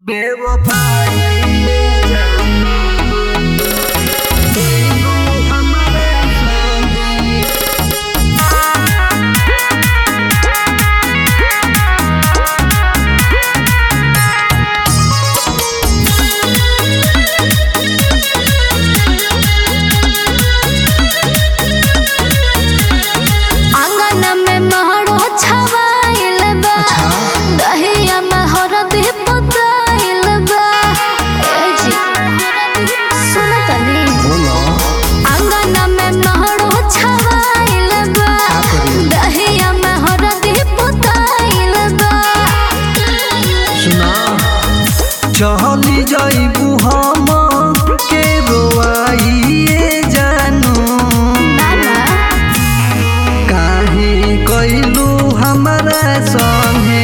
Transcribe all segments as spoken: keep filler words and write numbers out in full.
चली जाइबू हम के रोआइए जानू काहे कइलू हमरा संगे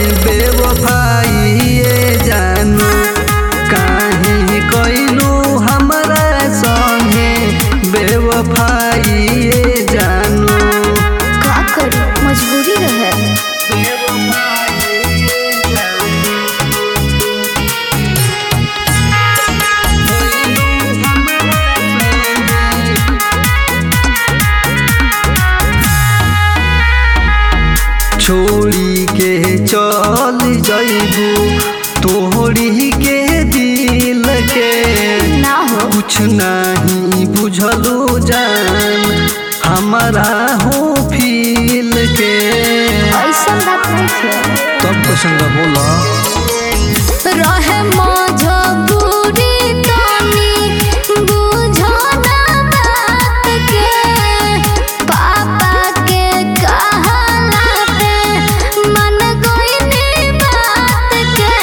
बेवफाइए जानू काहे कइलू हमरा संगे बेवफाइए जानू का करी मजबूरी रहे। छोड़ी के चल जाइबू तोहरी के दिल के ना हो कुछ नहीं बुझलू जान हमारा हो फील के ऐसा बात नहीं है। तब कैसन बोला रहे मजबूरी तनी बुझो ना बात के पापा के कहलाते मन कोई बात के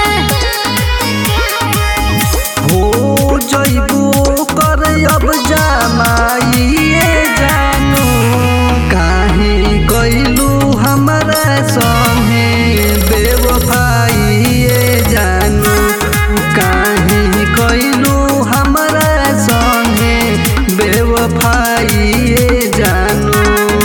हो जाइबू कर अब जमाइए जानू काहे कइलू हमरा संगे बेवफाइए जानू काहे कइलू हमरा संगे बेवफाइए जानू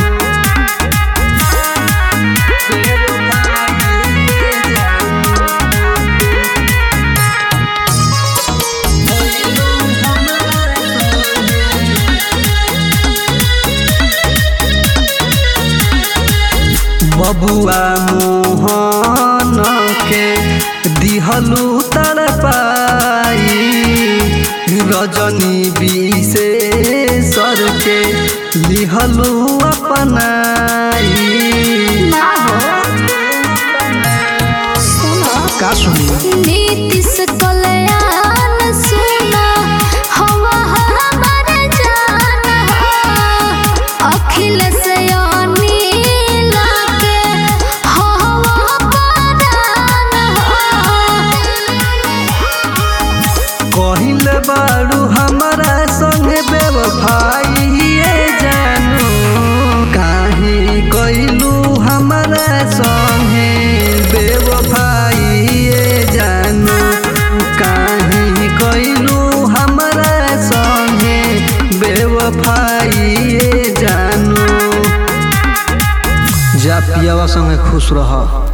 बबुआ मोहन के दिहलू तड़पाई रजनी विशेषर के लिहलू अपनाई ना हो सुनो का सुनी नीतीश कल्याण सुना हवा हमार जान हो अखिलेश कहिले बारू हमरा संगे बेवफाइए जानू काहे कइलू हमरा संगे बेवफाइए जानू काहे कइलू हमरा संगे बेवफाइए जानू जा पियावा संगे खुश रह।